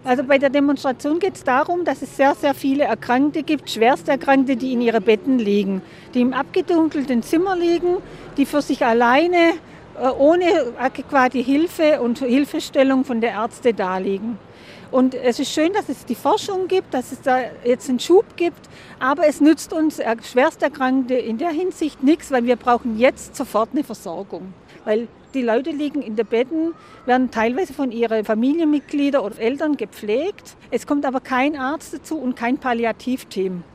Also bei der Demonstration geht es darum, dass es sehr, sehr viele Erkrankte gibt, Schwersterkrankte, die in ihren Betten liegen, die im abgedunkelten Zimmer liegen, die für sich alleine ohne adäquate Hilfe und Hilfestellung von der Ärzte da liegen. Und es ist schön, dass es die Forschung gibt, dass es da jetzt einen Schub gibt, aber es nützt uns Schwersterkrankte in der Hinsicht nichts, weil wir brauchen jetzt sofort eine Versorgung. Weil die Leute liegen in den Betten, werden teilweise von ihren Familienmitgliedern oder Eltern gepflegt. Es kommt aber kein Arzt dazu und kein Palliativteam.